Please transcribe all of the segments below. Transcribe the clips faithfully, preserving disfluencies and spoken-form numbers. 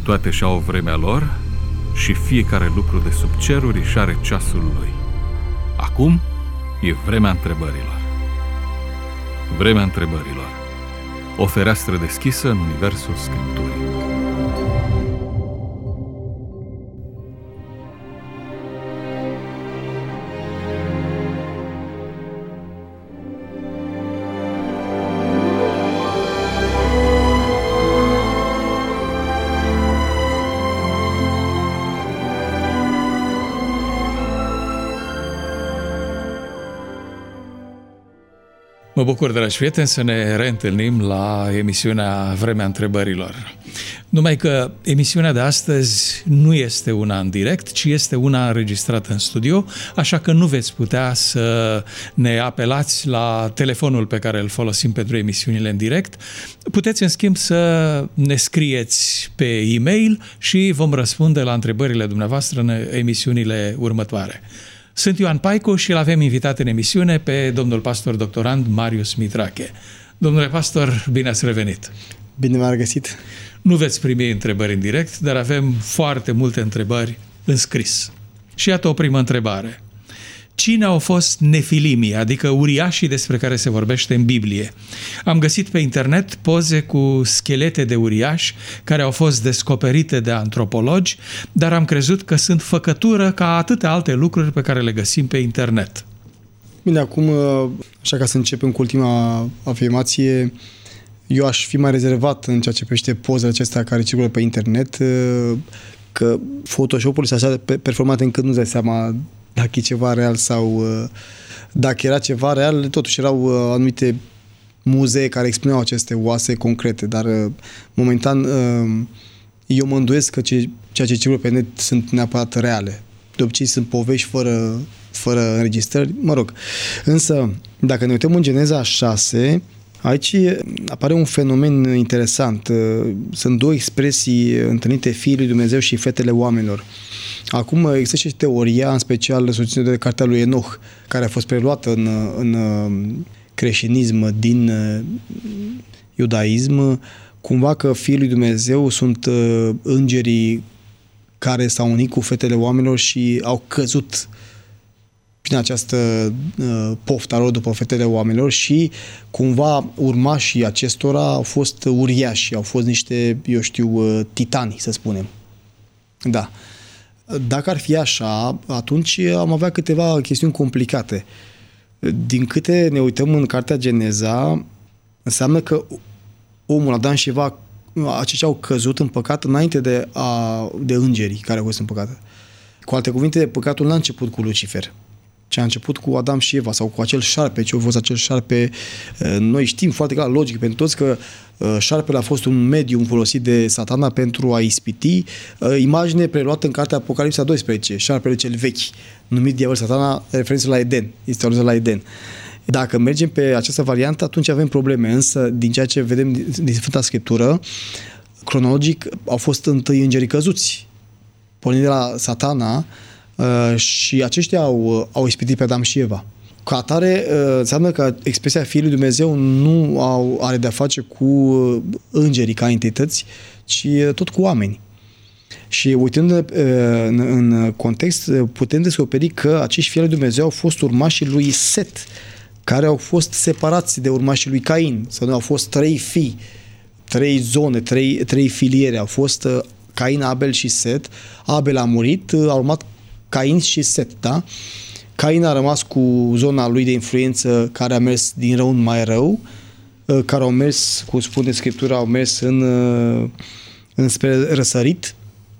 toate și-au vremea lor și fiecare lucru de sub ceruri își are ceasul lui. Acum e vremea întrebărilor. Vremea întrebărilor. O fereastră deschisă în universul Scripturii. Mă bucur, dragi prieteni, să ne reîntâlnim la emisiunea Vremea Întrebărilor. Numai că emisiunea de astăzi nu este una în direct, ci este una înregistrată în studio, așa că nu veți putea să ne apelați la telefonul pe care îl folosim pentru emisiunile în direct. Puteți, în schimb, să ne scrieți pe e-mail și vom răspunde la întrebările dumneavoastră în emisiunile următoare. Sunt Ioan Paicu și îl avem invitat în emisiune pe domnul pastor doctorand Marius Mitrache. Domnule pastor, bine ați revenit! Bine m-ați găsit! Nu veți primi întrebări în direct, dar avem foarte multe întrebări în scris. Și iată o primă întrebare. Cine au fost nefilimii, adică uriașii despre care se vorbește în Biblie? Am găsit pe internet poze cu schelete de uriași care au fost descoperite de antropologi, dar am crezut că sunt făcătură ca atâtea alte lucruri pe care le găsim pe internet. Bine, acum, așa ca să începem cu ultima afirmație, eu aș fi mai rezervat în ceea ce privește pozele acestea care circulă pe internet, că Photoshop-ul este așa performant încât nu-ți dai seama dacă e ceva real sau dacă era ceva real, totuși erau anumite muzee care expuneau aceste oase concrete, dar momentan eu mă îndoiesc că ce, ceea ce circulă pe net sunt neapărat reale. De obicei sunt povești fără, fără înregistrări, mă rog. Însă, dacă ne uităm în Geneza șase, aici apare un fenomen interesant. Sunt două expresii întâlnite, fiii lui Dumnezeu și fetele oamenilor. Acum există și teoria, în special susținută de cartea lui Enoch, care a fost preluată în, în creștinism din iudaism, cumva că fiii lui Dumnezeu sunt îngerii care s-au unit cu fetele oamenilor și au căzut prin această uh, poftă lor după fetele oamenilor și cumva urmașii acestora au fost uriași, au fost niște, eu știu, uh, titani, să spunem. Da. Dacă ar fi așa, atunci am avea câteva chestiuni complicate. Din câte ne uităm în cartea Geneza, înseamnă că omul, Adam și Eva, aceștia au căzut în păcat înainte de, a, de îngerii care au fost în păcat. Cu alte cuvinte, păcatul n-a început cu Lucifer, ce a început cu Adam și Eva sau cu acel șarpe, ce a fost acel șarpe. Noi știm foarte clar, logic pentru toți, că șarpele a fost un medium folosit de Satana pentru a ispiti. Imagine preluată în cartea Apocalipsa doisprezece, șarpele cel vechi, numit diavol Satana, referință la Eden, este o la Eden. Dacă mergem pe această variantă, atunci avem probleme, însă din ceea ce vedem din Sfânta Scriptură, cronologic au fost întâi îngerii căzuți, pornind de la Satana, Uh, și aceștia au, au ispitit pe Adam și Eva. Ca atare, uh, înseamnă că expresia Fiului lui Dumnezeu nu au, are de-a face cu îngerii ca entități, ci tot cu oameni. Și uitând uh, în, în context, putem descoperi că acești Fii lui Dumnezeu au fost urmașii lui Set, care au fost separați de urmașii lui Cain. Sau nu, au fost trei fii, trei zone, trei, trei filiere. Au fost uh, Cain, Abel și Set. Abel a murit, uh, a urmat Cain și Set, da? Cain a rămas cu zona lui de influență care a mers din rău în mai rău, care au mers, cum spune Scriptura, au mers în, înspre răsărit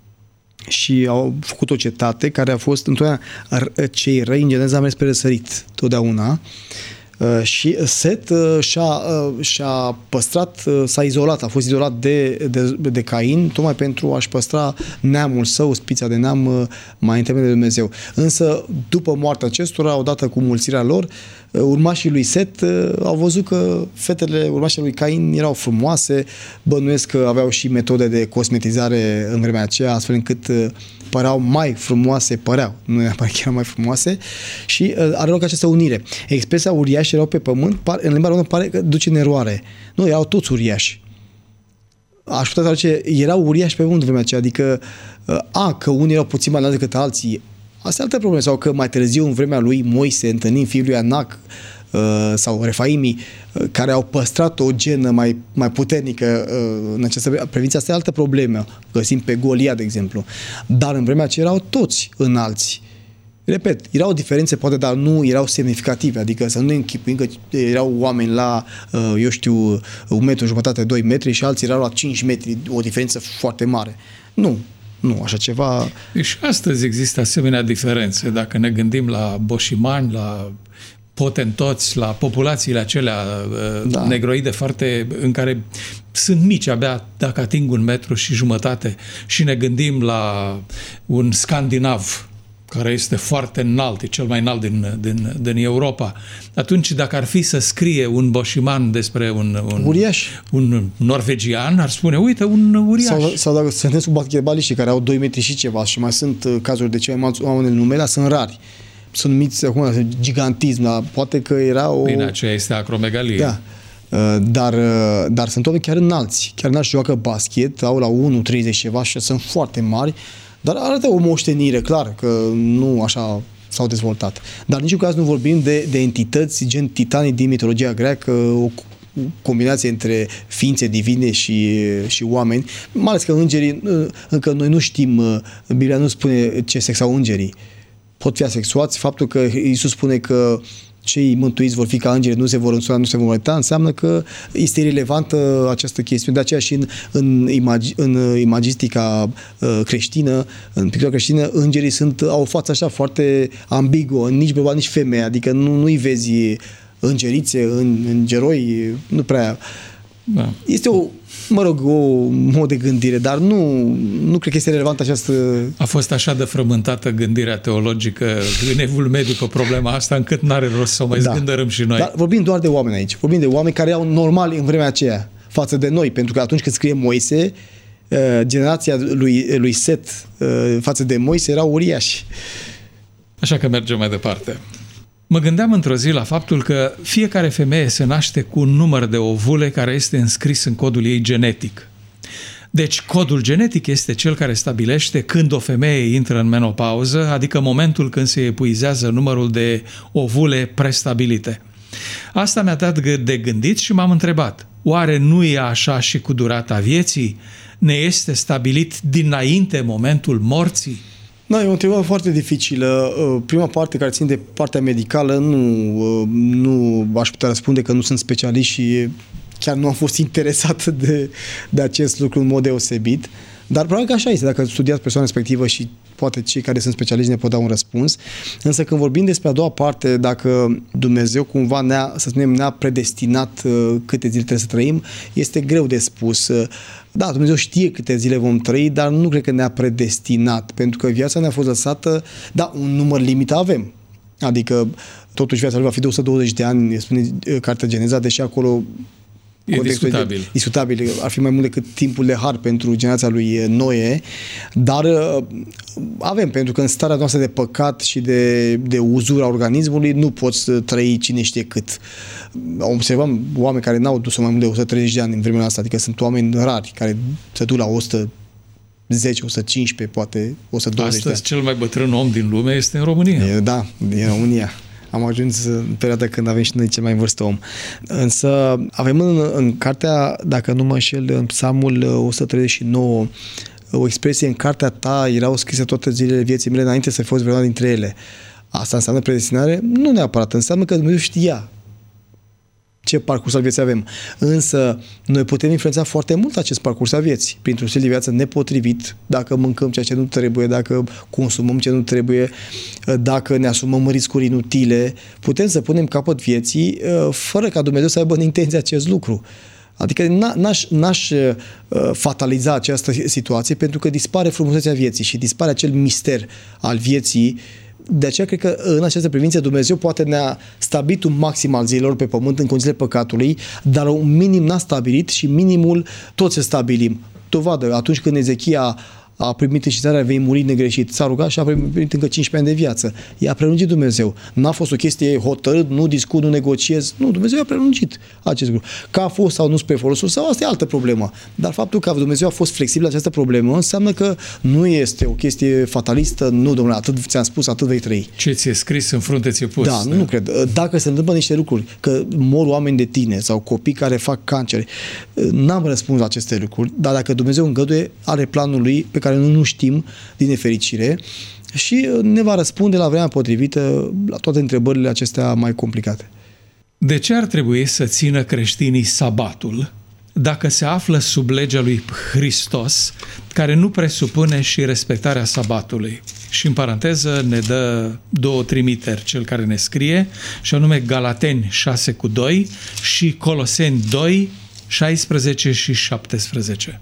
și au făcut o cetate care a fost întotdeauna, cei răi în Geneza au mers pe răsărit, totdeauna. Și Set și-a, și-a păstrat, s-a izolat, a fost izolat de, de, de Cain, tocmai pentru a-și păstra neamul său, spița de neam mai în temele de Dumnezeu. Însă, după moartea acestora, odată cu mulțirea lor, urmașii lui Set au văzut că fetele urmașii lui Cain erau frumoase, bănuiesc că aveau și metode de cosmetizare în vremea aceea, astfel încât păreau mai frumoase, păreau, nu neapărat că erau mai frumoase, și are loc această unire. Expresia uriași erau pe pământ, în limba română pare că duce în eroare. Nu, erau toți uriași. aș putea zice, erau uriași pe pământ în vremea aceea, adică a, că unii erau puțin mai înalți decât alții, asta e altă problemă, sau că mai târziu în vremea lui Moise, întâlnim fiul lui Anac sau Refaimii, care au păstrat o genă mai, mai puternică în această privință, asta e altă problemă, găsim pe Golia, de exemplu, dar în vremea aceea erau toți înalți. Repet, erau diferențe poate, dar nu erau semnificative, adică să nu ne închipuim că erau oameni la, eu știu, un metru jumătate, doi metri și alții erau la cinci metri, o diferență foarte mare. Nu, nu, așa ceva... Și astăzi există asemenea diferențe, dacă ne gândim la boșimani, la potentoți, la populațiile acelea da. negroide foarte, în care sunt mici abia dacă ating un metru și jumătate, și ne gândim la un scandinav care este foarte înalt, e cel mai înalt din, din, din Europa. Atunci, dacă ar fi să scrie un boșiman despre un, un, uriaș. un norvegian, ar spune, uite, un uriaș. Sau, sau dacă se întâlnesc cu basketbaliștii care au doi metri și ceva și mai sunt cazuri de cei mai mulți oameni în lume, dar sunt rari. Sunt numiți acum gigantism, dar poate că era o... Bine, aceea este acromegalie. Da. Dar, dar sunt oameni chiar înalți. Chiar înalți și joacă basket, au la unu treizeci ceva și sunt foarte mari. Dar arată o moștenire, clar, că nu așa s-au dezvoltat. Dar în niciun caz nu vorbim de, de entități gen titanii din mitologia greacă, o combinație între ființe divine și, și oameni, mai ales că îngerii, încă noi nu știm, Biblia nu spune ce sex au îngerii. Pot fi asexuați, faptul că Iisus spune că cei mântuiți vor fi ca îngeri, nu se vor însura, nu se vor uita, înseamnă că este irelevantă această chestiune. De aceea și în, în, imagi, în imagistica uh, creștină, în pictura creștină, îngerii sunt, au o față așa foarte ambiguă, nici bărbat, nici femeie, adică nu, nu-i vezi îngerițe, în, îngeroi, nu prea... Da. Este o, mă rog, o mod de gândire, dar nu, nu cred că este relevant această... A fost așa de frământată gândirea teologică în evul mediu pe problema asta, încât n-are rost să o mai da. zgândărăm și noi. Dar vorbim doar de oameni aici. Vorbim de oameni care au normal în vremea aceea față de noi, pentru că atunci când scrie Moise, generația lui, lui Set față de Moise erau uriași. Așa că mergem mai departe. Mă gândeam într-o zi la faptul că fiecare femeie se naște cu un număr de ovule care este înscris în codul ei genetic. Deci codul genetic este cel care stabilește când o femeie intră în menopauză, adică momentul când se epuizează numărul de ovule prestabilite. Asta mi-a dat de gândit și m-am întrebat, oare nu e așa și cu durata vieții? Ne este stabilit dinainte momentul morții? Da, e o întrebare foarte dificilă. Prima parte care ține de partea medicală nu, nu aș putea răspunde că nu sunt specialist și chiar nu am fost interesat de, de acest lucru în mod deosebit. Dar probabil că așa este, dacă studiați persoana respectivă și poate cei care sunt specialiști ne pot da un răspuns. Însă când vorbim despre a doua parte, dacă Dumnezeu cumva ne-a, să spunem, ne-a predestinat câte zile trebuie să trăim, este greu de spus. Da, Dumnezeu știe câte zile vom trăi, dar nu cred că ne-a predestinat, pentru că viața ne-a fost lăsată, da, un număr limit avem. Adică, totuși, viața lui va fi de o sută douăzeci de ani, spune Cartea Geneza, deși acolo e discutabil. De, discutabil. Ar fi mai mult decât timpul de har pentru generația lui Noe, dar avem, pentru că în starea noastră de păcat și de, de uzura organismului nu poți trăi cine știe cât. Observăm oameni care n-au dus mai mult de o sută treizeci de ani în vremea asta, adică sunt oameni rari care se duc la o sută zece, o sută cincisprezece, poate o sută douăzeci de ani. Astăzi cel mai bătrân om din lume este în România. E, da, din România. Am ajuns în perioada când avem și noi cel mai în vârstă om. Însă avem în, în cartea, dacă nu mă înșel, în Psalmul o sută treizeci și nouă, o expresie: în cartea ta erau scrise toate zilele vieții mele înainte să fi fost vreuna dintre ele. Asta înseamnă predestinare? Nu neapărat. Înseamnă că Dumnezeu știa ce parcurs al vieții avem. Însă noi putem influența foarte mult acest parcurs al vieții printr-un stil de viață nepotrivit, dacă mâncăm ceea ce nu trebuie, dacă consumăm ce nu trebuie, dacă ne asumăm riscuri inutile, putem să punem capăt vieții fără ca Dumnezeu să aibă în intenție acest lucru. Adică n-aș, n-aș fataliza această situație, pentru că dispare frumusețea vieții și dispare acel mister al vieții. De aceea cred că în această privință Dumnezeu poate ne-a stabilit un maxim al zilelor pe pământ în condițiile păcatului, dar un minim n-a stabilit și minimul tot să stabilim. Dovadă, atunci când Ezechia a primit înștiințarea, vei muri negreșit. S-a rugat și a primit încă cincisprezece ani de viață. I-a prelungit Dumnezeu. N-a fost o chestie hotărât, nu discut, nu negociez. Nu, Dumnezeu a prelungit acest lucru. Că a fost sau nu spre folosul sau, asta e altă problemă. Dar faptul că Dumnezeu a fost flexibil la această problemă înseamnă că nu este o chestie fatalistă. Nu, domnule, atât ți-am spus, atât vei trăi. Ce ți-e scris în frunte ți-e pus. Da, nu cred. Dacă se întâmplă niște lucruri, că mor oameni de tine sau copii care fac cancer, n-am răspuns la aceste lucruri, dar dacă Dumnezeu îngăduie, are planul lui pe care noi nu știm, din nefericire, și ne va răspunde la vremea potrivită la toate întrebările acestea mai complicate. De ce ar trebui să țină creștinii sabatul dacă se află sub legea lui Hristos, care nu presupune și respectarea sabatului? Și în paranteză ne dă două trimiteri cel care ne scrie, și anume Galateni șase cu doi și Coloseni doi, șaisprezece și șaptesprezece.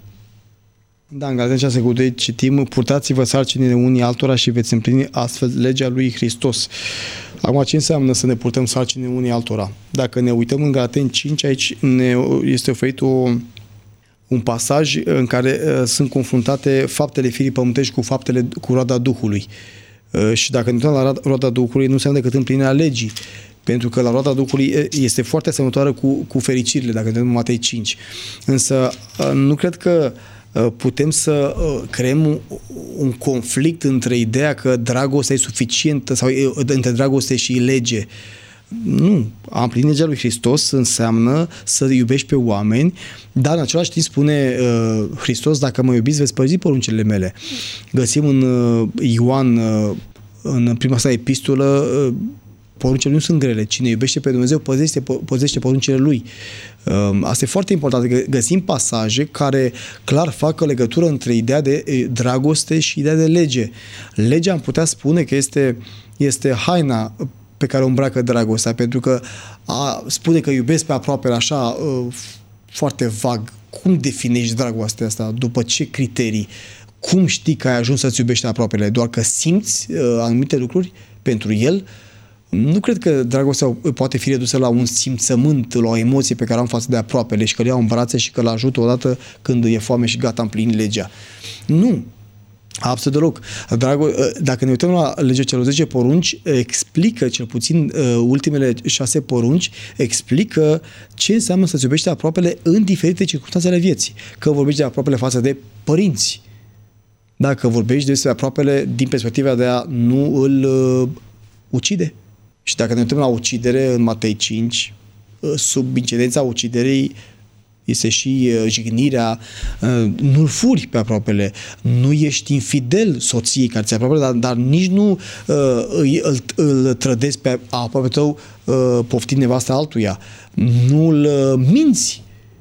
Da, în Galateni șase cu doi citim: purtați-vă sarcinile unii altora și veți împlini astfel legea lui Hristos. Acum, ce înseamnă să ne purtăm sarcinile unii altora? Dacă ne uităm în Galateni cinci, aici ne este oferit o, un pasaj în care uh, sunt confruntate faptele firii pământești cu faptele, cu roada Duhului. Uh, și dacă ne uităm la roada Duhului, nu înseamnă decât împlinirea legii. Pentru că la roada Duhului este foarte asemănătoare cu, cu fericirile, dacă ne uităm în Matei cinci. Însă, uh, nu cred că putem să creăm un conflict între ideea că dragostea e suficientă sau între dragoste și lege. Nu. A împlini legea lui Hristos înseamnă să iubești pe oameni, dar în același timp spune uh, Hristos: dacă mă iubiți, veți păzi poruncile mele. Găsim în uh, Ioan, uh, în prima sa epistolă, uh, poruncile nu sunt grele. Cine iubește pe Dumnezeu păzește, păzește poruncile Lui. Asta e foarte important. Găsim pasaje care clar fac o legătură între ideea de dragoste și ideea de lege. Legea am putea spune că este, este haina pe care o îmbracă dragostea, pentru că a spune că iubesc pe aproapele așa foarte vag. Cum definești dragostea asta? După ce criterii? Cum știi că ai ajuns să-ți iubești aproapele? Doar că simți anumite lucruri pentru el? Nu cred că dragostea poate fi redusă la un simțământ, la o emoție pe care am față de aproapele și că îl iau în brațe și că îl ajută odată când e foame și gata, împlini legea. Nu. Absolut deloc. Drago- dacă ne uităm la legea celor zece porunci, explică, cel puțin ultimele șase porunci, explică ce înseamnă să-ți iubești aproapele în diferite circunstanțe ale vieții. Că vorbești de aproapele față de părinți. Dacă vorbești despre aproapele din perspectiva de a nu îl uh, ucide. Și dacă ne uităm la ucidere în Matei cinci, sub incidența uciderii este și jignirea, nu-l furi pe aproapele, nu ești infidel soției care ți-e aproapele, dar, dar nici nu îl, îl, îl trădezi pe aproape tău poftind nevasta altuia, nu-l minți,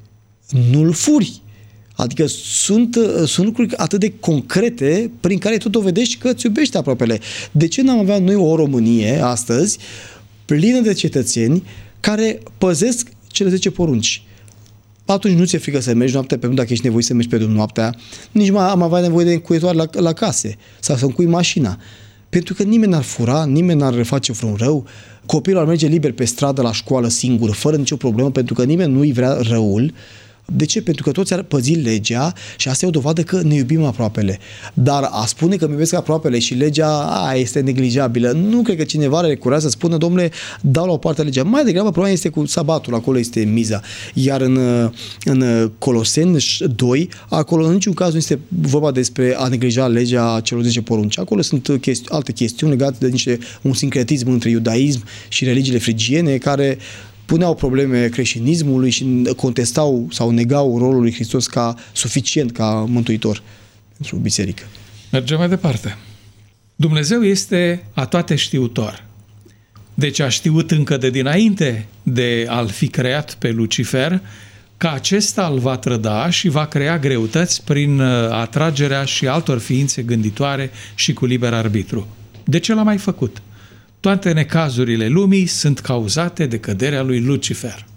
nu-l furi. Adică sunt, sunt lucruri atât de concrete prin care tu dovedești că îți iubești aproapele. De ce n-am avea noi o Românie astăzi plină de cetățeni care păzesc cele zece porunci? Atunci nu ți-e frică să mergi noaptea pe drum dacă ești nevoit să mergi pe drum noaptea. Nici mai am avea nevoie de încuietoare la, la case sau să încui mașina. Pentru că nimeni n-ar fura, nimeni n-ar face vreun rău. Copilul ar merge liber pe stradă la școală singur, fără nicio problemă, pentru că nimeni nu-i vrea răul. De ce? Pentru că toți ar păzi legea și asta e o dovadă că ne iubim aproapele. Dar a spune că îmi iubesc aproapele și legea a, este neglijabilă, nu cred că cineva are curaj să spună: domnule, dau la o parte legea. Mai degrabă problema este cu sabatul, acolo este miza. Iar în, în Coloseni doi, acolo în niciun caz nu este vorba despre a neglija legea celor zece porunci. Acolo sunt chesti- alte chestiuni legate de niște, un sincretism între iudaism și religiile frigiene care puneau probleme creștinismului și contestau sau negau rolul lui Hristos ca suficient, ca mântuitor pentru biserică. Mergem mai departe. Dumnezeu este atoate știutor. Deci a știut încă de dinainte de a-l fi creat pe Lucifer că acesta îl va trăda și va crea greutăți prin atragerea și altor ființe gânditoare și cu liber arbitru. De ce l-a mai făcut? Toate necazurile lumii sunt cauzate de căderea lui Lucifer.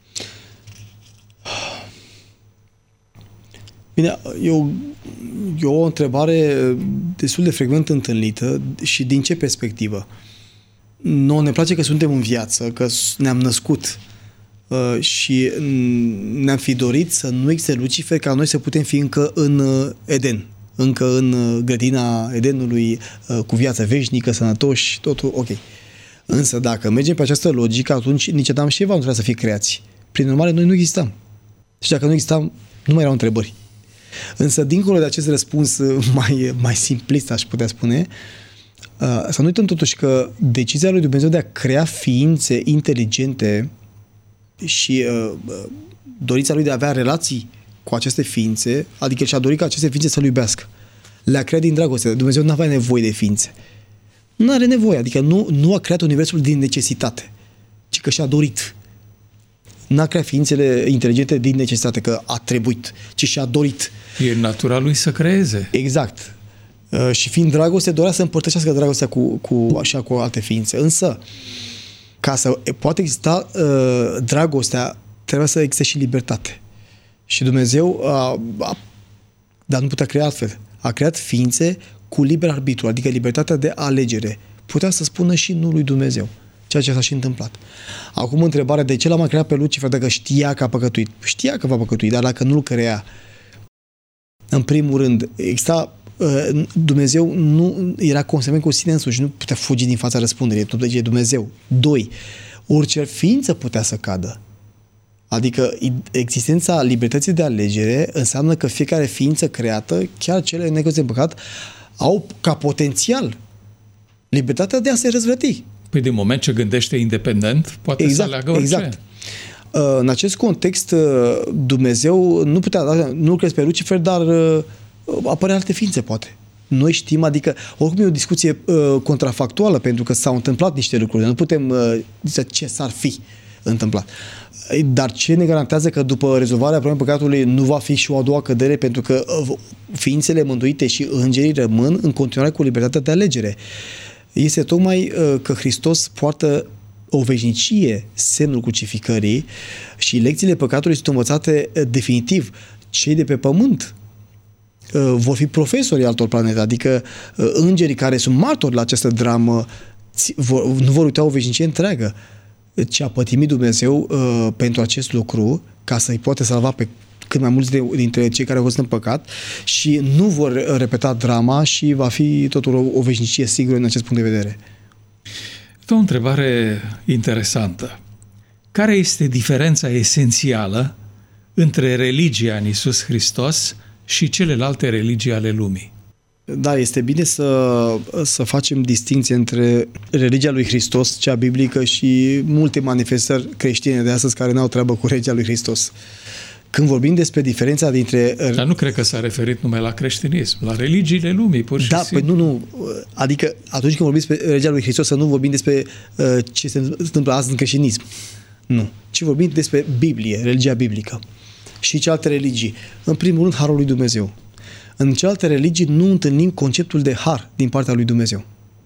Bine, eu, eu o întrebare destul de frecvent întâlnită și din ce perspectivă? Nouă ne place că suntem în viață, că ne-am născut uh, și ne-am fi dorit să nu existe Lucifer ca noi să putem fi încă în uh, Eden, încă în grădina Edenului, cu viață veșnică, sănătoși, totul ok. Însă dacă mergem pe această logică, atunci nici Adam și Eva nu trebuia să fie creați. Prin urmare, noi nu existam. Și dacă nu existam, nu mai erau întrebări. Însă, dincolo de acest răspuns mai, mai simplist, aș putea spune, să nu uităm totuși că decizia lui Dumnezeu de a crea ființe inteligente și dorința lui de a avea relații cu aceste ființe, adică și-a dorit ca aceste ființe să-L iubească. Le-a creat din dragoste. Dumnezeu nu avea nevoie de ființe. Nu are nevoie, adică nu, nu a creat universul din necesitate, ci că și-a dorit. N-a creat ființele inteligente din necesitate, că a trebuit, ci și-a dorit. E natura lui să creeze. Exact. Uh, și fiind dragoste, dorea să împărtășească dragostea cu, cu, așa, cu alte ființe. Însă, ca să poate exista uh, dragostea, trebuie să existe și libertate. Și Dumnezeu, a, a, dar nu putea crea altfel, a creat ființe cu liber arbitru, adică libertatea de alegere. Putea să spună și nu lui Dumnezeu, ceea ce s-a și întâmplat. Acum întrebarea, de ce l-a mai creat pe Lucifer dacă știa că a păcătuit? Știa că va păcătui, dar dacă nu-l crea, în primul rând, exista, Dumnezeu nu era consecvent cu sine însuși, nu putea fugi din fața răspunderii, tot e Dumnezeu. Doi, orice ființă putea să cadă. Adică existența libertății de alegere înseamnă că fiecare ființă creată, chiar cele necăzute în păcat, au ca potențial libertatea de a se răzvrăti. Păi din moment ce gândește independent, poate exact, să aleagă orice. Exact. În acest context, Dumnezeu nu putea, nu crezi pe Lucifer, dar apare alte ființe, poate. Noi știm, adică, oricum e o discuție contrafactuală, pentru că s-au întâmplat niște lucruri. Nu putem zice ce s-ar fi întâmplat. Dar ce ne garantează că după rezolvarea problemei păcatului nu va fi și o a doua cădere, pentru că ființele mântuite și îngerii rămân în continuare cu libertatea de alegere. Este tocmai că Hristos poartă o veșnicie, semnul crucificării, și lecțiile păcatului sunt învățate definitiv. Cei de pe pământ vor fi profesori altor planete, adică îngerii care sunt martori la această dramă nu vor uita o veșnicie întreagă. Ce a pătimit Dumnezeu uh, pentru acest lucru, ca să-i poate salva pe cât mai mulți de, dintre cei care au fost în păcat, și nu vor repeta drama și va fi totul o, o veșnicie sigură în acest punct de vedere. O întrebare interesantă. Care este diferența esențială între religia în Iisus Hristos și celelalte religii ale lumii? Da, este bine să, să facem distinție între religia lui Hristos, cea biblică, și multe manifestări creștine de astăzi care n-au treabă cu religia lui Hristos. Când vorbim despre diferența dintre... Dar nu cred că s-a referit numai la creștinism, la religiile lumii, pur și da, simplu. Da, păi nu, nu. Adică atunci când vorbim despre religia lui Hristos, să nu vorbim despre uh, ce se întâmplă azi în creștinism. Nu. Ci vorbim despre Biblie, religia biblică. Și cealaltă religii. În primul rând, harul lui Dumnezeu. În celelalte religii nu întâlnim conceptul de har din partea lui Dumnezeu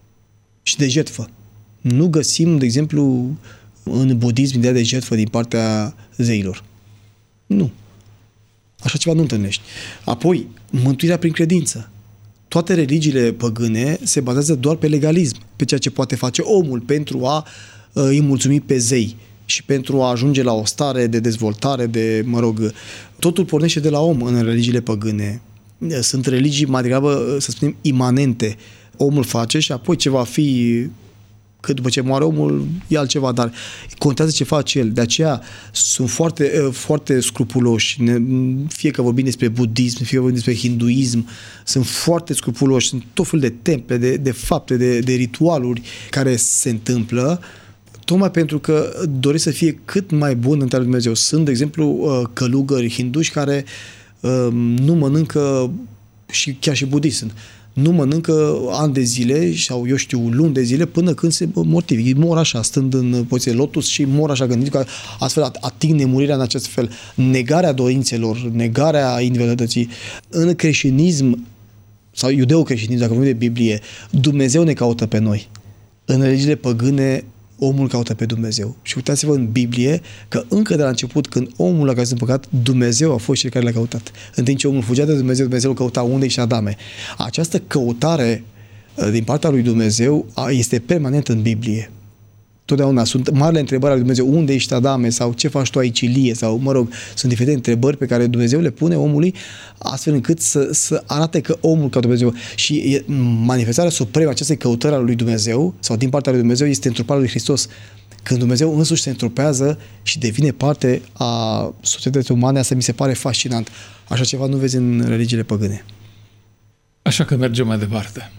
și de jertfă. Nu găsim, de exemplu, în budism ideea de jertfă din partea zeilor. Nu. Așa ceva nu întâlnești. Apoi, mântuirea prin credință. Toate religiile păgâne se bazează doar pe legalism, pe ceea ce poate face omul pentru a uh, îi mulțumi pe zei și pentru a ajunge la o stare de dezvoltare, de, mă rog, totul pornește de la om în religiile păgâne. Sunt religii mai degrabă, să spunem, imanente. Omul face și apoi ce va fi, că după ce moare omul, e altceva, dar contează ce face el. De aceea sunt foarte, foarte scrupuloși. Fie că vorbim despre budism, fie că vorbim despre hinduism, sunt foarte scrupuloși. Sunt tot fel de temple, de, de fapte, de, de ritualuri care se întâmplă, tocmai pentru că doresc să fie cât mai bun înaintea lui Dumnezeu. Sunt, de exemplu, călugări hinduși care nu mănâncă, și chiar și budiști sunt, nu mănâncă ani de zile sau, eu știu, luni de zile până când se mortifică. Mor așa, stând în poziție lotus, și mor așa, gândit că astfel ating nemurirea în acest fel. Negarea dorințelor, negarea individualității. În creștinism sau iudeo-creștinism, dacă vorbim de Biblie, Dumnezeu ne caută pe noi. În religiile păgâne, omul caută pe Dumnezeu. Și uitați-vă în Biblie că încă de la început, când omul a căzut în păcat, Dumnezeu a fost cel care l-a căutat. În timp ce omul fugea de Dumnezeu, Dumnezeu îl căuta unde și Adame. Această căutare din partea lui Dumnezeu este permanent în Biblie. totdeauna sunt marile întrebări ale lui Dumnezeu. Unde ești, Adame? Sau ce faci tu aici, Ilie? Sau, mă rog, sunt diferite întrebări pe care Dumnezeu le pune omului astfel încât să, să arate că omul ca Dumnezeu. Și manifestarea supremă acestei căutări a lui Dumnezeu sau din partea lui Dumnezeu este întruparea lui Hristos. Când Dumnezeu însuși se întrupează și devine parte a societății umane, asta mi se pare fascinant. Așa ceva nu vezi în religiile păgâne. Așa că mergem mai departe.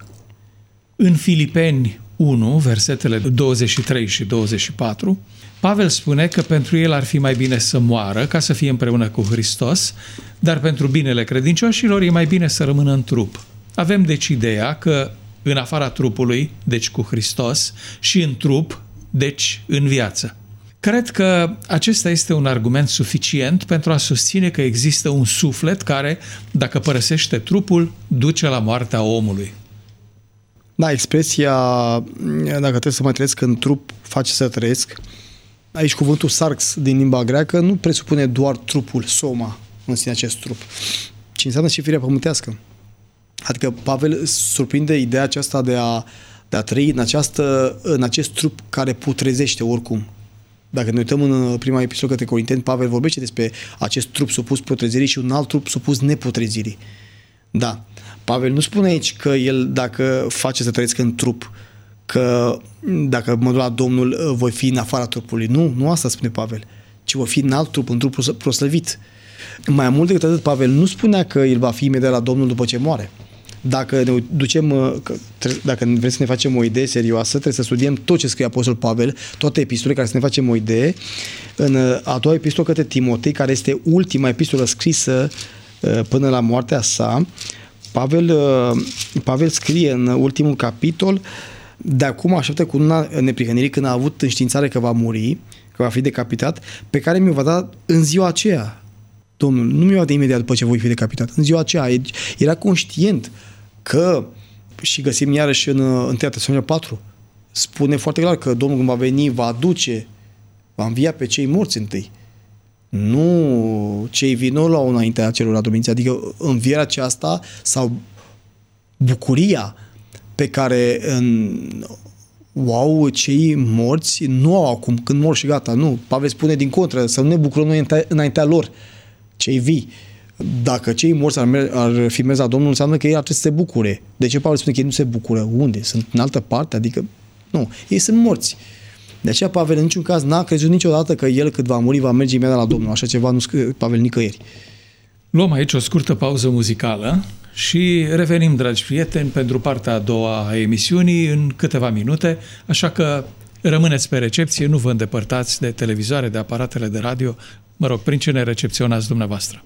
În Filipeni unu, versetele douăzeci și trei și douăzeci și patru, Pavel spune că pentru el ar fi mai bine să moară ca să fie împreună cu Hristos, dar pentru binele credincioșilor e mai bine să rămână în trup. Avem deci ideea că în afara trupului, deci cu Hristos, și în trup, deci în viață. Cred că acesta este un argument suficient pentru a susține că există un suflet care, dacă părăsește trupul, duce la moartea omului. Da, expresia, dacă trebuie să mai trăiesc în trup, face să trăiesc. Aici cuvântul sarx din limba greacă nu presupune doar trupul, soma, în sine acest trup, ci înseamnă și firea pământească. Adică Pavel surprinde ideea aceasta de a, de a trăi în, această, în acest trup care putrezește oricum. Dacă ne uităm în prima epistolă către Corinteni, Pavel vorbește despre acest trup supus putrezirii și un alt trup supus neputrezirii. Da. Pavel nu spune aici că el, dacă face să trăiesc în trup, că dacă mă duc la Domnul, voi fi în afara trupului. Nu, nu asta spune Pavel, ci voi fi în alt trup, în trupul proslăvit. Mai mult decât atât, Pavel nu spunea că el va fi imediat la Domnul după ce moare. Dacă ne ducem, dacă vrem să ne facem o idee serioasă, trebuie să studiem tot ce scrie Apostolul Pavel, toate epistolele, care să ne facem o idee. În a doua epistolă către Timotei, care este ultima epistolă scrisă până la moartea sa, Pavel, Pavel scrie în ultimul capitol: de acum așteaptă cu una neprihănirii când a avut înștiințare că va muri, că va fi decapitat, pe care mi-o va da în ziua aceea. Domnul nu mi-o va da imediat după ce voi fi decapitat. În ziua aceea era conștient că, și găsim iarăși în întâi Tesaloniceni patru, spune foarte clar că Domnul când va veni va aduce, va învia pe cei morți întâi. Nu cei vii nu la înaintea celor dormiți, adică învierea aceasta sau bucuria pe care în, o au cei morți nu au acum, când mor și gata. Nu, Pavel spune din contră, să nu ne bucurăm noi înaintea lor, cei vii. Dacă cei morți ar, ar fi mers la Domnul, înseamnă că ei ar trebui să se bucure. De ce Pavel spune că ei nu se bucură? Unde? Sunt în altă parte? Adică, nu, ei sunt morți. De aceea Pavel în niciun caz n-a crezut niciodată că el, cât va muri, va merge imediat la Domnul. Așa ceva nu scrie Pavel nicăieri. Luăm aici o scurtă pauză muzicală și revenim, dragi prieteni, pentru partea a doua a emisiunii în câteva minute, așa că rămâneți pe recepție, nu vă îndepărtați de televizoare, de aparatele de radio, mă rog, prin ce ne recepționați dumneavoastră.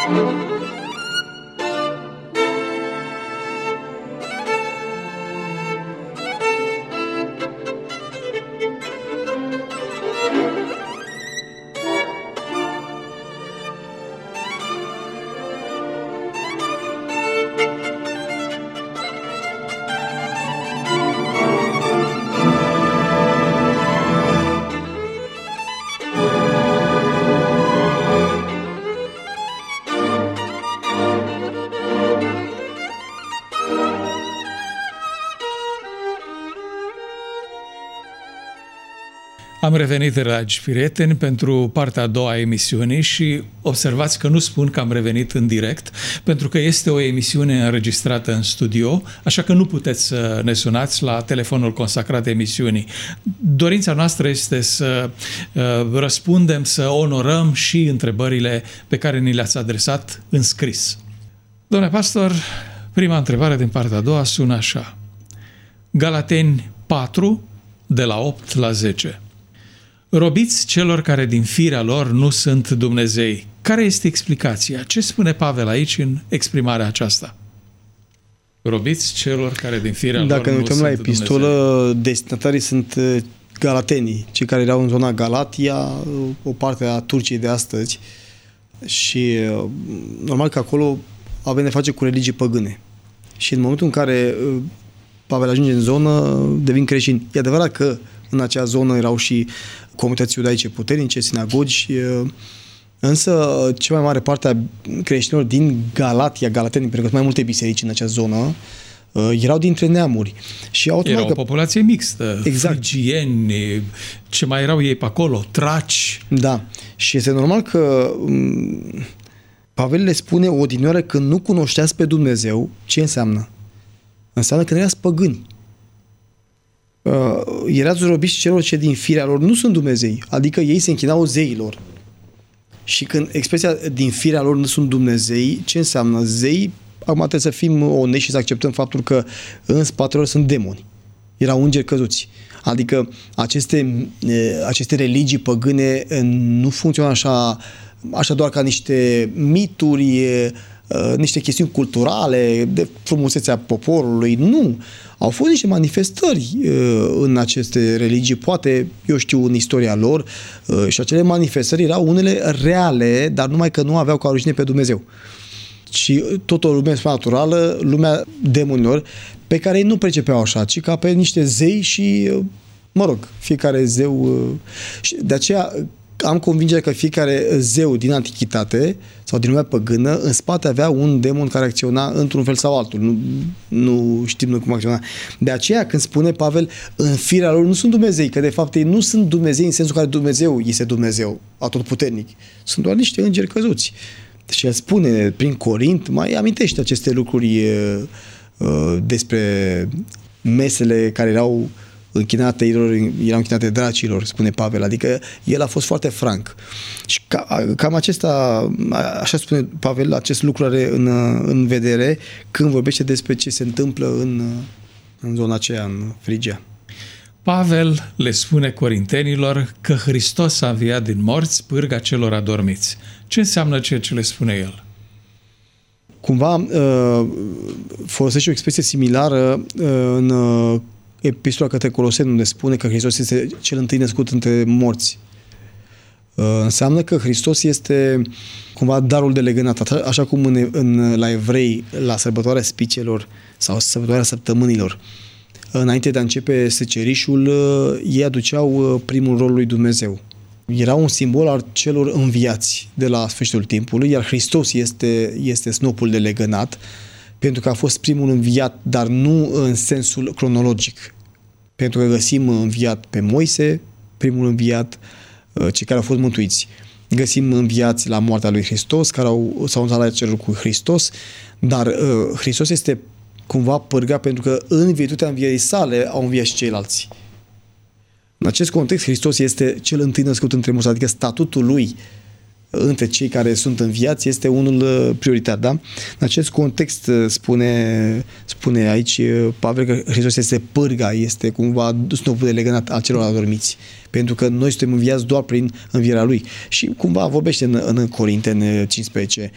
Am revenit, dragi prieteni, pentru partea a doua a emisiunii și observați că nu spun că am revenit în direct, pentru că este o emisiune înregistrată în studio, așa că nu puteți să ne sunați la telefonul consacrat emisiunii. Dorința noastră este să uh, răspundem, să onorăm și întrebările pe care ni le-ați adresat în scris. Domnule pastor, prima întrebare din partea a doua sună așa. Galateni patru, de la opt la zece. Robiți celor care din firea lor nu sunt Dumnezei. Care este explicația? Ce spune Pavel aici în exprimarea aceasta? Robiți celor care din firea Dacă lor nu sunt Dumnezei. Dacă ne uităm la epistolă, destinatarii sunt galatenii, cei care erau în zona Galatia, o parte a Turciei de astăzi. Și normal că acolo avem de face cu religii păgâne. Și în momentul în care Pavel ajunge în zonă, devin creștini. E adevărat că în acea zonă erau și comunități iudaice puternice, sinagogi, însă cea mai mare parte a creștinilor din Galatia, Galateni, pentru că sunt mai multe biserici în acea zonă, erau dintre neamuri. Și era o că... populație mixtă, exact. Frigieni, ce mai erau ei pe acolo, traci. Da, și este normal că Pavel le spune odinioară că nu cunoșteați pe Dumnezeu. Ce înseamnă? Înseamnă că nu erați păgâni. Uh, erați robiți celor ce din firea lor nu sunt Dumnezei, adică ei se închinau zeilor. Și când expresia din firea lor nu sunt Dumnezei, ce înseamnă zei? Acum trebuie să fim onești și să acceptăm faptul că în spatele lor sunt demoni. Erau îngeri căzuți. Adică aceste, aceste religii păgâne nu funcționeau așa, așa doar ca niște mituri, niște chestiuni culturale, de frumusețea poporului. Nu! Au fost niște manifestări în aceste religii, poate, eu știu, în istoria lor, și acele manifestări erau unele reale, dar numai că nu aveau ca origine pe Dumnezeu. Și tot o lume naturală, lumea demonilor, pe care ei nu percepeau așa, ci ca pe niște zei și, mă rog, fiecare zeu... De aceea am convingerea că fiecare zeu din antichitate sau din lumea păgână, în spate avea un demon care acționa într-un fel sau altul. Nu, nu știm noi cum acționa. De aceea, când spune Pavel, în firea lor nu sunt Dumnezei, că de fapt ei nu sunt Dumnezei în sensul care Dumnezeu este Dumnezeu, atotputernic. Sunt doar niște îngeri căzuți. Și el spune prin Corint, mai amintește aceste lucruri uh, despre mesele care erau închinate, erau închinate dracilor, spune Pavel, adică el a fost foarte franc. Și ca, cam acesta, așa spune Pavel, acest lucru are în, în vedere când vorbește despre ce se întâmplă în, în zona aceea, în Frigia. Pavel le spune corintenilor că Hristos a înviat din morți, pârga celor adormiți. Ce înseamnă ceea ce le spune el? Cumva folosește o expresie similară în Epistola către Coloseni, unde spune că Hristos este cel întâi născut între morți. Înseamnă că Hristos este cumva darul de legănat, așa cum în, în, la evrei, la sărbătoarea spicelor sau sărbătoarea săptămânilor, înainte de a începe secerișul, ei aduceau primul rol lui Dumnezeu. Era un simbol al celor înviați de la sfârșitul timpului, iar Hristos este, este snopul de legănat, pentru că a fost primul înviat, dar nu în sensul cronologic. Pentru că găsim înviat pe Moise, primul înviat, cei care au fost mântuiți. Găsim înviați la moartea lui Hristos, care au, s-au întâlnit la cerul cu Hristos, dar uh, Hristos este cumva pârga pentru că în virtutea învierii sale au înviat și ceilalți. În acest context, Hristos este cel întâi născut între morți, adică statutul lui între cei care sunt înviați este unul prioritar, da? În acest context spune, spune aici Pavel că Hristos este pârga, este cumva snopul de legănat al celor adormiți, pentru că noi suntem înviați doar prin învierea lui. Și cumva vorbește în, în Corinteni cincisprezece,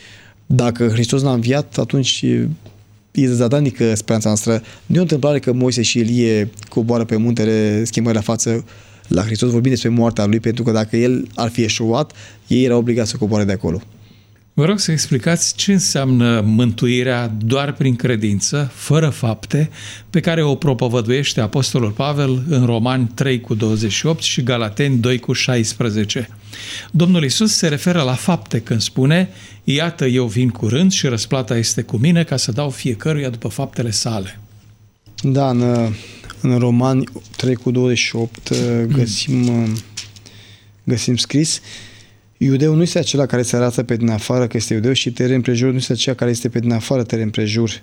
Dacă Hristos n-a înviat, atunci e zadanică speranța noastră. Nu e o întâmplare că Moise și Elie coboară pe muntele schimbării la față la Hristos, vorbim despre moartea lui, pentru că dacă el ar fi eșuat, ei erau obligați să coboare de acolo. Vă rog să explicați ce înseamnă mântuirea doar prin credință, fără fapte, pe care o propovăduiește Apostolul Pavel în Romani trei cu douăzeci și opt și Galateni doi cu șaisprezece. Domnul Iisus se referă la fapte când spune: iată, eu vin curând și răsplata este cu mine ca să dau fiecăruia după faptele sale. Da, în, în Romani trei cu douăzeci și opt găsim, găsim scris: iudeul nu este acela care se arată pe din afară că este iudeu și teren împrejur nu este acela care este pe din afară teren împrejur.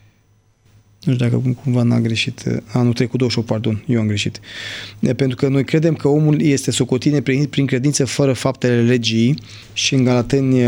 Nu știu dacă cumva n-a greșit. A, nu, trei cu douăzeci și opt, pardon, eu am greșit. Pentru că noi credem că omul este socotit neprinit prin credință fără faptele legii și în Galateni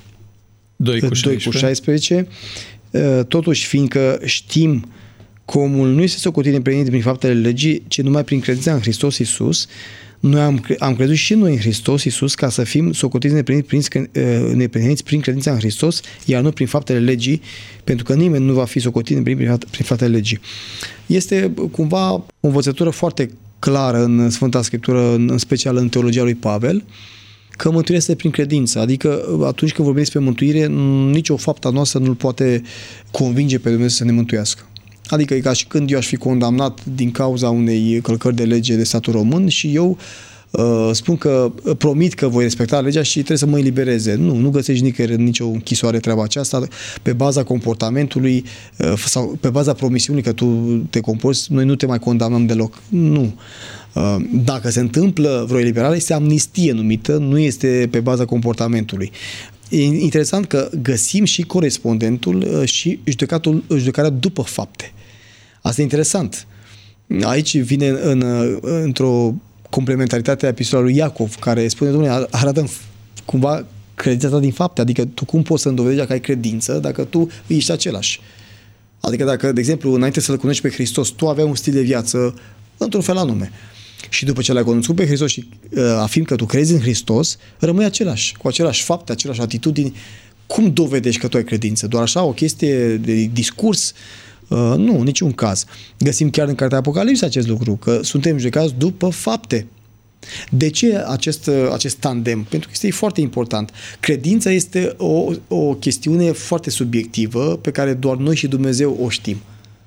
doi cu șaisprezece, totuși fiindcă știm că omul nu este socotit neprinit prin faptele legii, ci numai prin credința în Hristos Iisus, noi am, am crezut și noi în Hristos Iisus ca să fim socotiți neprihăniți prin, neprihăniți prin credința în Hristos, iar nu prin faptele legii, pentru că nimeni nu va fi socotit neprinit prin faptele legii. Este cumva o învățătură foarte clară în Sfânta Scriptură, în special în teologia lui Pavel, că mântuirea este prin credință. Adică atunci când vorbim despre mântuire, nicio faptă noastră nu-L poate convinge pe Dumnezeu să ne mântuiască. Adică e ca și când eu aș fi condamnat din cauza unei călcări de lege de statul român și eu uh, spun că promit că voi respecta legea și trebuie să mă elibereze. Nu, nu găsești nicăieri în nicio închisoare treaba aceasta. Pe baza comportamentului uh, sau pe baza promisiunii că tu te comporți, noi nu te mai condamnăm deloc. Nu. Uh, dacă se întâmplă vreo eliberare, este amnistie numită, nu este pe baza comportamentului. E interesant că găsim și corespondentul și judecatul, judecarea după fapte. Asta e interesant. Aici vine în, într-o complementaritate a epistola lui Iacov, care spune, Dom'le, arată cumva credința ta din fapte. Adică tu cum poți să îndovedești că ai credință dacă tu ești același? Adică dacă, de exemplu, înainte să-L cunoști pe Hristos, tu aveai un stil de viață într-un fel anume. Și după ce l-ai cunoscut pe Hristos și uh, afirmi că tu crezi în Hristos, rămâi același, cu același fapte, aceleași atitudini. Cum dovedești că tu ai credință? Doar așa, o chestie de discurs? Uh, nu, niciun caz. Găsim chiar în Cartea Apocalipsa acest lucru, că suntem judecați după fapte. De ce acest, acest tandem? Pentru că este foarte important. Credința este o, o chestiune foarte subiectivă pe care doar noi și Dumnezeu o știm.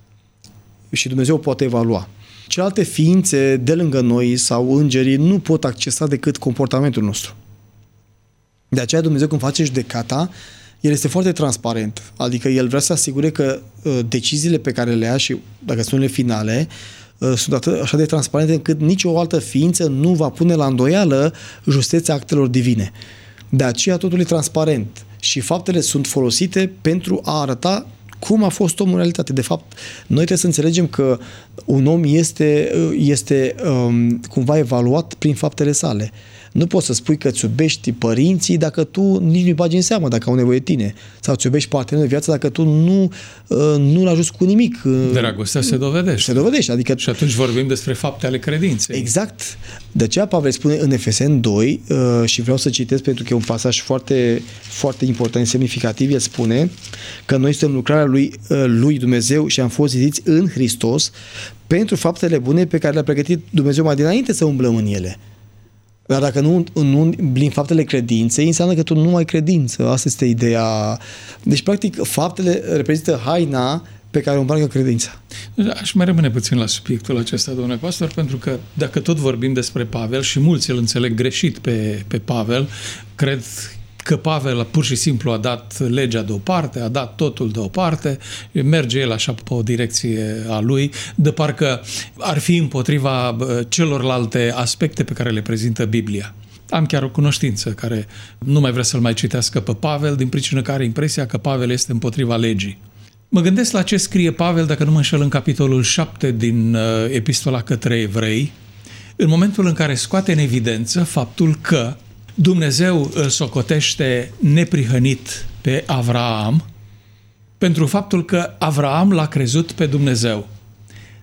Și Dumnezeu o poate evalua. Celelalte ființe de lângă noi sau îngerii nu pot accesa decât comportamentul nostru. De aceea Dumnezeu când face judecata, El este foarte transparent. Adică El vrea să asigure că uh, deciziile pe care le ia și dacă sunt ele finale, uh, sunt atât, așa de transparente încât nicio altă ființă nu va pune la îndoială justeția actelor divine. De aceea totul e transparent și faptele sunt folosite pentru a arăta cum a fost omul în realitate. De fapt, noi trebuie să înțelegem că un om este, este um, cumva evaluat prin faptele sale. Nu poți să spui că îți iubești părinții dacă tu nici nu-i bagi în seamă dacă au nevoie de tine. Sau îți iubești partenerul de viață dacă tu nu, nu-l ajuți cu nimic. Dragostea se dovedește. Se dovedește. Adică... Și atunci vorbim despre fapte ale credinței. Exact. De aceea Pavel spune în Efeseni doi, și vreau să citesc pentru că e un pasaj foarte, foarte important, semnificativ, el spune că noi suntem lucrarea lui, lui Dumnezeu și am fost zidiți în Hristos pentru faptele bune pe care le-a pregătit Dumnezeu mai dinainte să umblăm în ele. Dar dacă nu, nu umbli în faptele credinței, înseamnă că tu nu ai credință. Asta este ideea. Deci, practic, faptele reprezintă haina pe care o îmbracă credința. Aș mai rămâne puțin la subiectul acesta, domnule pastor, pentru că dacă tot vorbim despre Pavel și mulți îl înțeleg greșit pe, pe Pavel, cred că Pavel pur și simplu a dat legea deoparte, a dat totul deoparte, merge el așa pe o direcție a lui, de parcă ar fi împotriva celorlalte aspecte pe care le prezintă Biblia. Am chiar o cunoștință care nu mai vrea să-l mai citească pe Pavel, din pricină care are impresia că Pavel este împotriva legii. Mă gândesc la ce scrie Pavel, dacă nu mă înșel, în capitolul șapte din Epistola către Evrei, în momentul în care scoate în evidență faptul că Dumnezeu îl socotește neprihănit pe Avraam pentru faptul că Avraam l-a crezut pe Dumnezeu.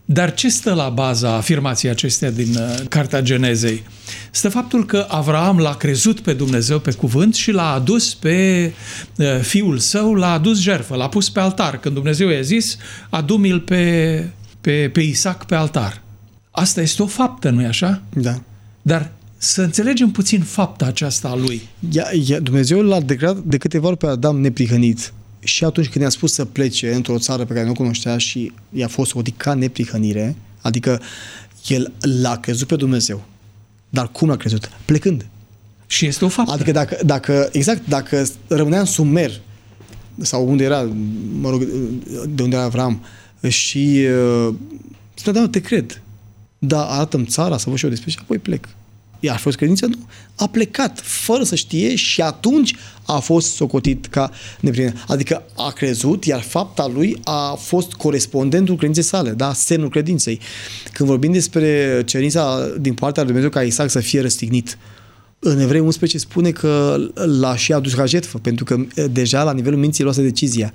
Dar ce stă la baza afirmației acestea din uh, Cartea Genezei? Stă faptul că Avraam l-a crezut pe Dumnezeu pe cuvânt și l-a adus pe uh, fiul său, l-a adus jertfă, l-a pus pe altar. Când Dumnezeu i-a zis, adu-mi-l pe, pe, pe Isaac pe altar. Asta este o faptă, nu-i așa? Da. Dar să înțelegem puțin fapta aceasta a lui. Ia, ia, Dumnezeu l-a declarat de câteva ori pe Adam neprihănit. Și atunci când i-a spus să plece într-o țară pe care nu o cunoștea și i-a fost socotit ca neprihănire, adică el l-a crezut pe Dumnezeu. Dar cum l-a crezut? Plecând. Și este o faptă. Adică dacă, dacă exact, dacă rămânea în Sumer, sau unde era, mă rog, de unde era Avram, și uh, spunea, da, te cred, dar arată-mi țara, să văd și eu despre și apoi plec. Iar a fost credință? Nu. A plecat fără să știe și atunci a fost socotit ca neprihănit. Adică a crezut, iar fapta lui a fost corespondentul credinței sale, da? Semnul credinței. Când vorbim despre cerința din partea lui Dumnezeu ca Isaac să fie răstignit, în Evrei unsprezece spune că l-a și adus ca jertfă, pentru că deja la nivelul minții luase decizia.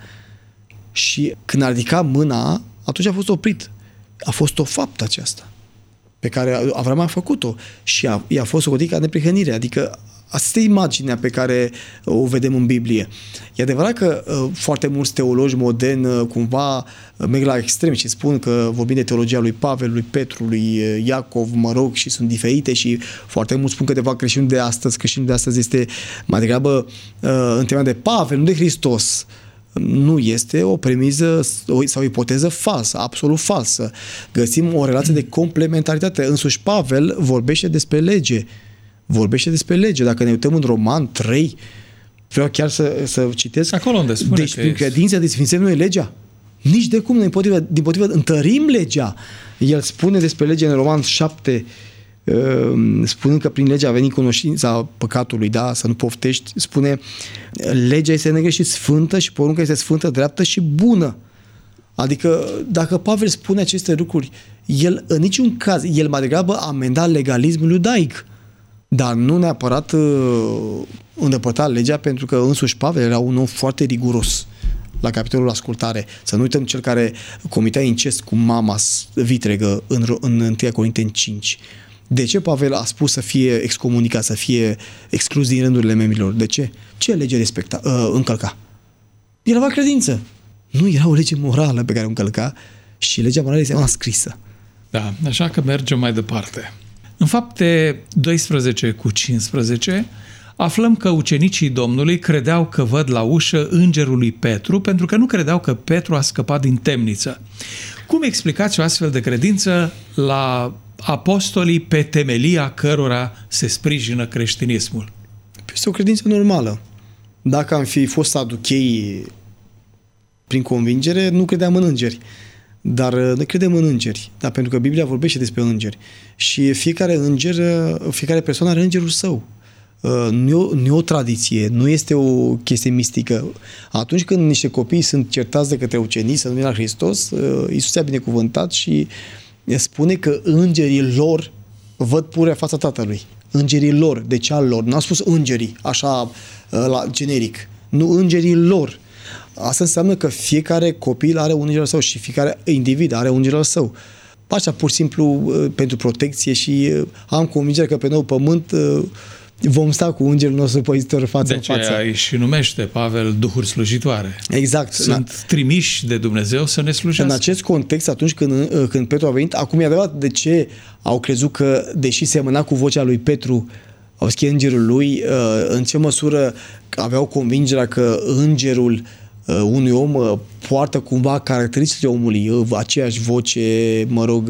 Și când a ridicat mâna, atunci a fost oprit. A fost o faptă aceasta pe care Avram a făcut-o și a, i-a fost socotit ca neprihănire. Adică asta e imaginea pe care o vedem în Biblie. E adevărat că uh, foarte mulți teologi moderni uh, cumva uh, merg la extrem și spun că vorbim de teologia lui Pavel, lui Petru, lui uh, Iacov, mă rog, și sunt diferite și foarte mulți spun că de fapt creștinul de astăzi, creștinul de astăzi este mai degrabă uh, în tema de Pavel, nu de Hristos. Nu este o premiză sau o ipoteză falsă, absolut falsă. Găsim o relație de complementaritate. Însuși Pavel vorbește despre lege. Vorbește despre lege. Dacă ne uităm în Roman trei, vreau chiar să, să citesc. Acolo unde spune deci, că prin credința desfințăm noi legea. Nici de cum, din potrivă, din potrivă, întărim legea. El spune despre lege în Roman șapte, spunând că prin legea a venit cunoștința păcatului, da, să nu poftești, spune legea este negră și sfântă și porunca este sfântă, dreaptă și bună. Adică dacă Pavel spune aceste lucruri, el în niciun caz, el mai degrabă amenda legalismul iudaic, dar nu neapărat uh, îndepărta legea, pentru că însuși Pavel era un om foarte riguros la capitolul ascultare. Să nu uităm cel care comitea incest cu mama vitregă în, în întâi Corinteni cinci. De ce Pavel a spus să fie excomunicat, să fie exclus din rândurile membrilor? De ce? Ce lege respecta, uh, încălca? El avea credință. Nu era o lege morală pe care o încălca și legea morală este una scrisă. Da, așa că mergem mai departe. În Fapte doisprezece cu cincisprezece aflăm că ucenicii Domnului credeau că văd la ușă îngerul lui Petru, pentru că nu credeau că Petru a scăpat din temniță. Cum explicați o astfel de credință la apostolii pe temelia cărora se sprijină creștinismul? Este o credință normală. Dacă am fi fost saduchei prin convingere, nu credeam în îngeri. Dar noi credem în îngeri. Da, pentru că Biblia vorbește despre îngeri. Și fiecare înger, fiecare persoană are îngerul său. Nu e, o, nu e o tradiție, nu este o chestie mistică. Atunci când niște copii sunt certați de către ucenici să nu vină la Hristos, Iisus i-a binecuvântat și spune că îngerii lor văd pururea fața Tatălui. Îngerii lor, de ce al lor? Nu a spus îngerii, așa, la generic. Nu, îngerii lor. Asta înseamnă că fiecare copil are un înger al său și fiecare individ are un înger al său. Așa, pur și simplu, pentru protecție și am convingerea că pe nou pământ vom sta cu îngerul nostru păzitor față în față. De aceea îi și numește Pavel duhuri slujitoare. Exact. Sunt da. trimiși de Dumnezeu să ne slujească. În acest context, atunci când, când Petru a venit, acum e adevărat de ce au crezut că, deși semăna cu vocea lui Petru, au schimbat îngerul lui, în ce măsură aveau convingerea că îngerul unui om poartă cumva caracteristicile omului, aceeași voce, mă rog,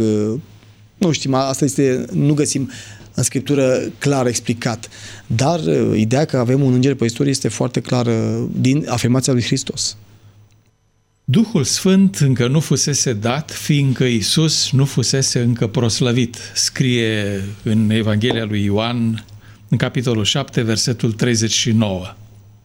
nu știm, asta este, nu găsim în Scriptură clar explicat. Dar ideea că avem un înger păzitor este foarte clară din afirmația lui Hristos. Duhul Sfânt încă nu fusese dat, fiindcă Iisus nu fusese încă proslăvit. Scrie în Evanghelia lui Ioan, în capitolul șapte, versetul treizeci și nouă.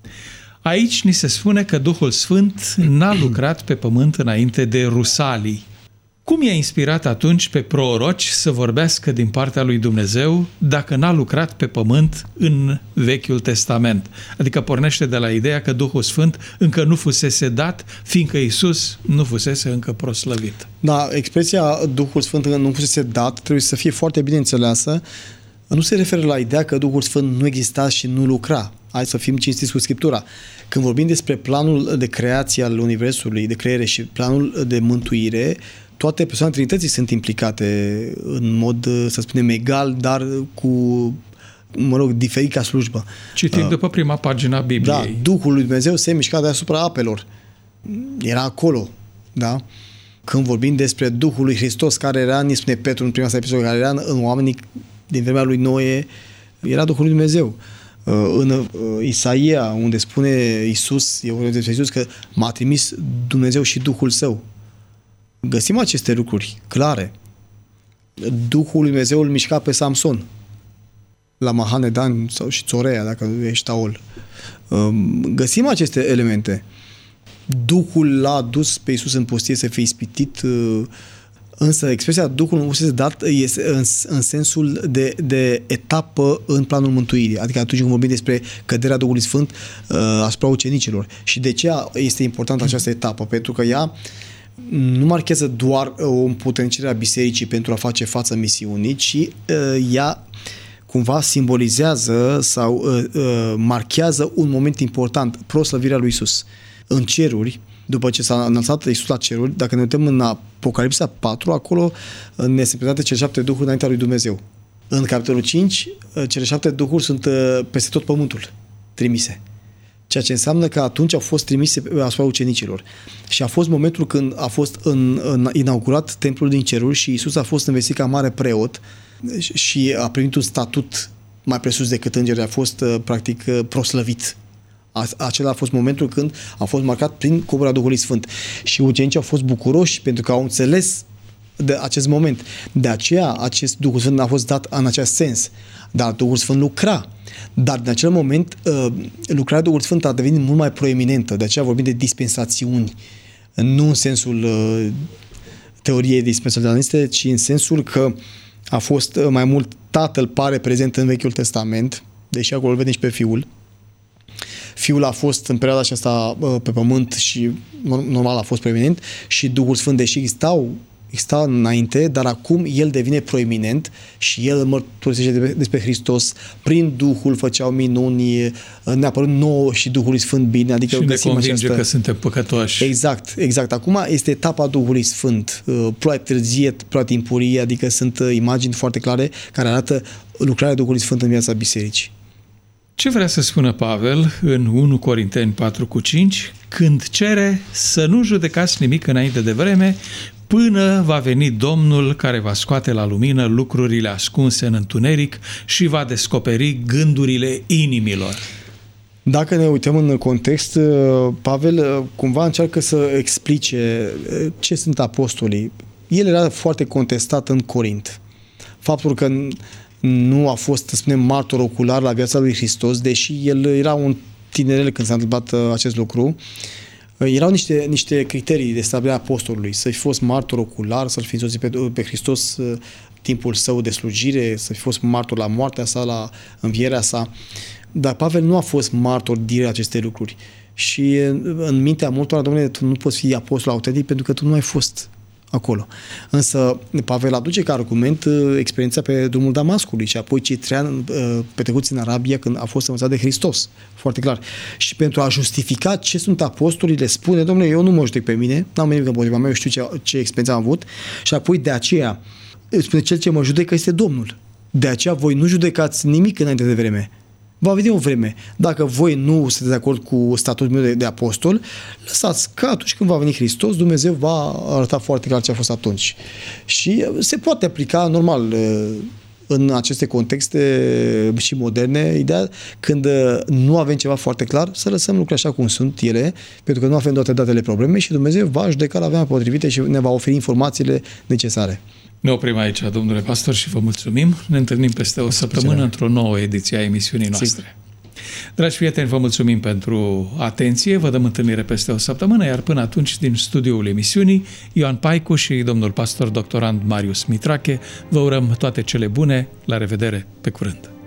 Aici ni se spune că Duhul Sfânt n-a lucrat pe pământ înainte de Rusalii. Cum i-a inspirat atunci pe proroci să vorbească din partea lui Dumnezeu dacă n-a lucrat pe pământ în Vechiul Testament? Adică pornește de la ideea că Duhul Sfânt încă nu fusese dat, fiindcă Iisus nu fusese încă proslăvit. Da, expresia Duhul Sfânt încă nu fusese dat trebuie să fie foarte bine înțeleasă. Nu se referă la ideea că Duhul Sfânt nu exista și nu lucra. Hai să fim cinstiți cu Scriptura. Când vorbim despre planul de creație al Universului, de creare și planul de mântuire, toate persoanele Trinității sunt implicate în mod, să spunem, egal, dar cu, mă rog, diferit ca slujbă. Citim uh, după prima pagina Bibliei. Da, Duhul lui Dumnezeu se mișca deasupra apelor. Era acolo, da? Când vorbim despre Duhul lui Hristos, care era, ne spune Petru în prima sa episod, care era în oamenii din vremea lui Noe, era Duhul lui Dumnezeu. În Isaia, unde spune Iisus, eu vorbesc despre Iisus, că m-a trimis Dumnezeu și Duhul Său. Găsim aceste lucruri clare. Duhul lui Dumnezeu îl mișca pe Samson la Mahanedan sau și Țorea, dacă ești taol. Găsim aceste elemente. Duhul l-a dus pe Iisus în pustie să fie ispitit, însă expresia Duhul nu fusese dat este în, în sensul de, de etapă în planul mântuirii. Adică atunci când vorbim despre căderea Duhului Sfânt uh, asupra ucenicilor. Și de ce este importantă această etapă? Pentru că ea nu marchează doar o împuternicire a bisericii pentru a face față misiunii, ci uh, ea cumva simbolizează sau uh, uh, marchează un moment important, proslăvirea lui Iisus. În ceruri, după ce s-a înălțat Iisus la ceruri, dacă ne uităm în Apocalipsa patru, acolo ne se prezintă cele șapte duhuri înaintea lui Dumnezeu. În capitolul cinci, cele șapte duhuri sunt peste tot pământul trimise. Ceea ce înseamnă că atunci au fost trimise asupra ucenicilor. Și a fost momentul când a fost în, în, inaugurat templul din ceruri și Iisus a fost învestit ca mare preot și a primit un statut mai presus decât îngerii, a fost practic proslăvit. Acela a fost momentul când a fost marcat prin coborârea Duhului Sfânt. Și ucenicii au fost bucuroși pentru că au înțeles de acest moment. De aceea acest Duhul Sfânt a fost dat în acest sens. Dar Duhul Sfânt lucra. Dar în acel moment lucrarea Duhului Sfânt a devenit mult mai proeminentă. De aceea vorbim de dispensațiuni. Nu în sensul teoriei dispensaționaliste, ci în sensul că a fost mai mult Tatăl pare prezent în Vechiul Testament, deși acolo îl vedem și pe Fiul. Fiul a fost în perioada aceasta pe pământ și normal a fost preeminent și Duhul Sfânt, deși existau, exista înainte, dar acum el devine proeminent și el mărturisește despre Hristos. Prin Duhul făceau minuni, ne apărând nouă și Duhului Sfânt bine. Adică și ne convinge această... că suntem păcătoși. Exact, exact. Acum este etapa Duhului Sfânt. Ploaie târzie, ploaie timpurie, adică sunt imagini foarte clare care arată lucrarea Duhului Sfânt în viața bisericii. Ce vrea să spună Pavel în unu Corinteni patru cu cinci, când cere să nu judecați nimic înainte de vreme, până va veni Domnul care va scoate la lumină lucrurile ascunse în întuneric și va descoperi gândurile inimilor. Dacă ne uităm în context, Pavel cumva încearcă să explice ce sunt apostolii. El era foarte contestat în Corint. Faptul că nu a fost, să spunem, martor ocular la viața lui Hristos, deși el era un tinerel când s-a întâmplat acest lucru. Erau niște, niște criterii de stabilire a apostolului, să fi fost martor ocular, să-l fi însoțit pe, pe Hristos timpul său de slujire, să fi fost martor la moartea sa, la învierea sa. Dar Pavel nu a fost martor direct aceste lucruri. Și în mintea multora, domnule, tu nu poți fi apostol autentic pentru că tu nu ai fost acolo. Însă Pavel aduce ca argument experiența pe drumul Damascului și apoi cei trei ani petrecuți în Arabia când a fost învățat de Hristos. Foarte clar. Și pentru a justifica ce sunt apostolii, le spune, domnule, eu nu mă judec pe mine, n-am nimic împotriva mea, eu știu ce, ce experiență am avut și apoi de aceea spune, cel ce mă judecă este Domnul. De aceea voi nu judecați nimic înainte de vreme. Va veni o vreme. Dacă voi nu sunteți de acord cu statutul meu de, de apostol, lăsați că atunci când va veni Hristos, Dumnezeu va arăta foarte clar ce a fost atunci. Și se poate aplica, normal, în aceste contexte și moderne, ideea când nu avem ceva foarte clar, să lăsăm lucrurile așa cum sunt ele, pentru că nu avem toate datele probleme și Dumnezeu va judeca la vremea potrivită și ne va oferi informațiile necesare. Ne oprim aici, domnule pastor, și vă mulțumim. Ne întâlnim peste o săptămână într-o nouă ediție a emisiunii noastre. Sigur. Dragi prieteni, vă mulțumim pentru atenție, vă dăm întâlnire peste o săptămână, iar până atunci, din studioul emisiunii, Ioan Paicu și domnul pastor doctorand Marius Mitrache, vă urăm toate cele bune, la revedere, pe curând!